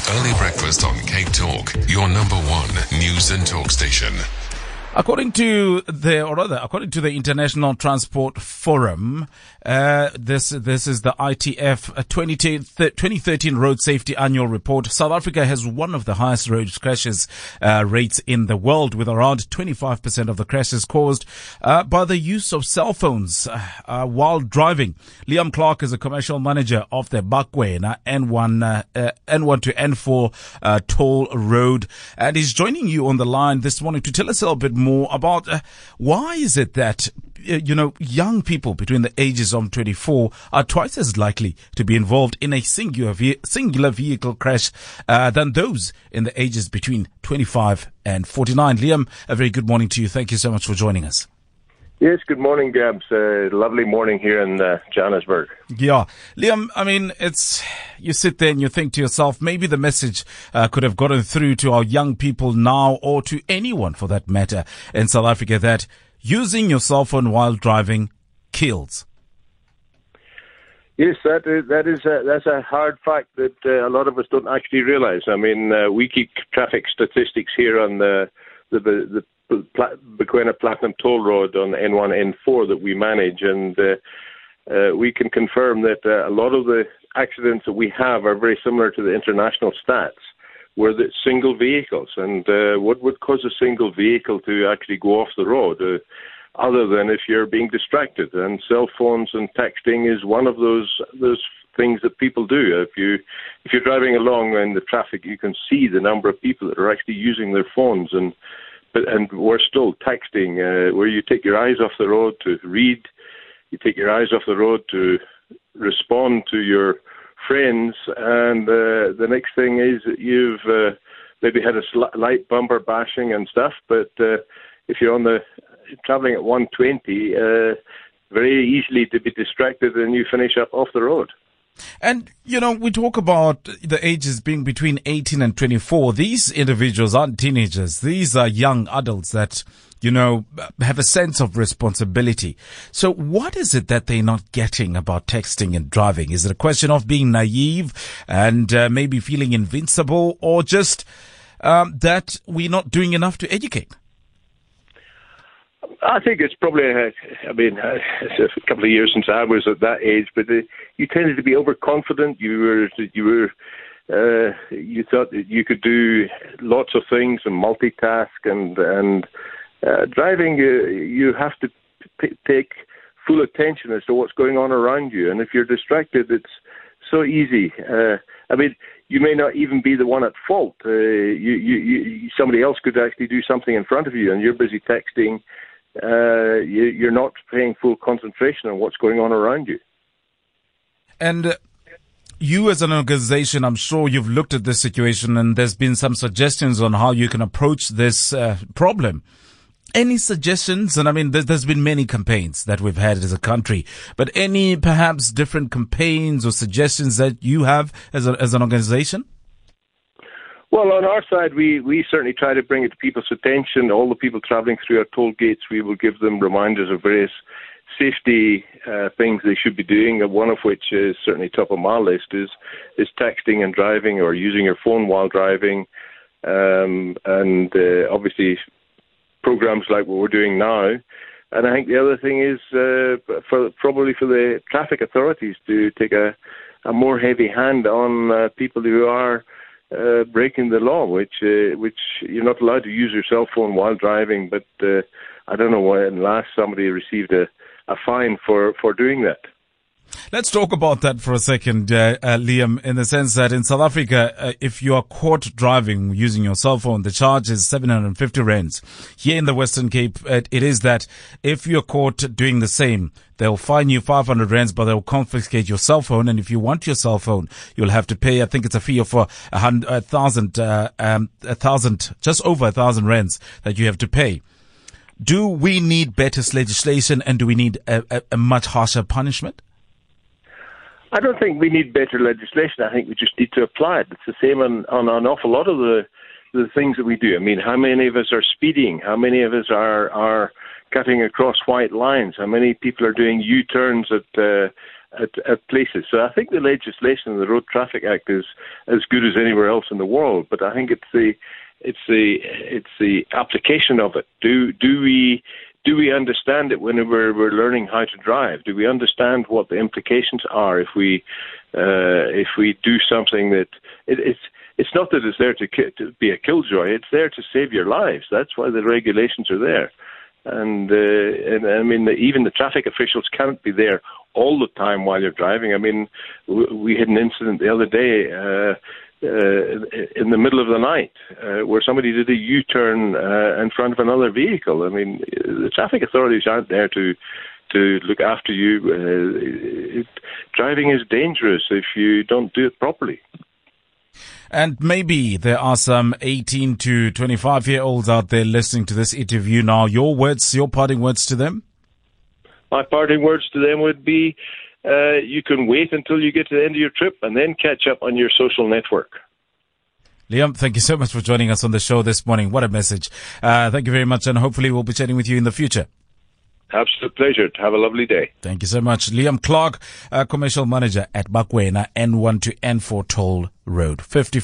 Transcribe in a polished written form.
Early Breakfast on Cape Talk, your number one news and talk station. According to the International Transport Forum, this is the ITF 2013 Road Safety Annual Report. South Africa has one of the highest road crashes rates in the world, with around 25% of the crashes caused by the use of cell phones while driving. Liam Clark is a commercial manager of the Bakwena N1 to N4 toll road, and he's joining you on the line this morning to tell us a little bit more about why is it that young people between the ages of 24 are twice as likely to be involved in a singular vehicle crash than those in the ages between 25 and 49. Liam, a very good morning to you. Thank you so much for joining us. Yes, good morning, Gabs. Lovely morning here in Johannesburg. Yeah. Liam, I mean, you sit there and you think to yourself, maybe the message could have gotten through to our young people now, or to anyone for that matter in South Africa, that using your cell phone while driving kills. Yes, that's a hard fact that a lot of us don't actually realize. I mean, we keep traffic statistics here on the Bakwena Platinum Toll Road on N1, N4 that we manage, and we can confirm that a lot of the accidents that we have are very similar to the international stats, where it's single vehicles. And what would cause a single vehicle to actually go off the road, other than if you're being distracted? And cell phones and texting is one of those things that people do. If you're driving along in the traffic, you can see the number of people that are actually using their phones, and we're still texting, where you take your eyes off the road to read, you take your eyes off the road to respond to your friends, and the next thing is you've maybe had a light bumper bashing and stuff, but if you're traveling at 120, very easily to be distracted and you finish up off the road. And, we talk about the ages being between 18 and 24. These individuals aren't teenagers. These are young adults that, have a sense of responsibility. So what is it that they're not getting about texting and driving? Is it a question of being naive and maybe feeling invincible, or just that we're not doing enough to educate? I think it's probably, it's a couple of years since I was at that age, but you tended to be overconfident. You thought that you could do lots of things and multitask, and driving, you have to take full attention as to what's going on around you. And if you're distracted, it's so easy. You may not even be the one at fault. Somebody else could actually do something in front of you, and you're busy texting. You're not paying full concentration on what's going on around you. And you as an organization, I'm sure you've looked at this situation, and there's been some suggestions on how you can approach this problem. Any suggestions? And there's been many campaigns that we've had as a country, but any perhaps different campaigns or suggestions that you have as an organization? Well, on our side, we certainly try to bring it to people's attention. All the people travelling through our toll gates, we will give them reminders of various safety things they should be doing, one of which is certainly top of my list, is texting and driving, or using your phone while driving, and obviously programs like what we're doing now. And I think the other thing is probably for the traffic authorities to take a more heavy hand on people who are breaking the law, which you're not allowed to use your cell phone while driving. But I don't know when last somebody received a fine for doing that. Let's talk about that for a second, Liam, in the sense that in South Africa, if you are caught driving using your cell phone, the charge is 750 rands. Here in the Western Cape, it is that if you're caught doing the same, they'll fine you 500 rands, but they'll confiscate your cell phone. And if you want your cell phone, you'll have to pay, I think it's a fee of just over 1,000 rands that you have to pay. Do we need better legislation, and do we need a much harsher punishment? I don't think we need better legislation. I think we just need to apply it. It's the same on an awful lot of the things that we do. How many of us are speeding? How many of us are cutting across white lines? How many people are doing U-turns at at places. So I think the legislation in the Road Traffic Act is as good as anywhere else in the world. But I think it's the application of it. Do we understand it whenever we're learning how to drive? Do we understand what the implications are if we do something that it's not that it's there to be a killjoy. It's there to save your lives. That's why the regulations are there. And I mean, even the traffic officials can't be there all the time while you're driving. I mean, we had an incident the other day in the middle of the night where somebody did a U-turn in front of another vehicle. I mean, the traffic authorities aren't there to look after you. Driving is dangerous if you don't do it properly. And maybe there are some 18 to 25-year-olds out there listening to this interview now. Your parting words to them? My parting words to them would be, you can wait until you get to the end of your trip and then catch up on your social network. Liam, thank you so much for joining us on the show this morning. What a message. Thank you very much, and hopefully we'll be chatting with you in the future. Absolute pleasure. Have a lovely day. Thank you so much. Liam Clark, Commercial Manager at Bakwena N1 to N4 Toll Road.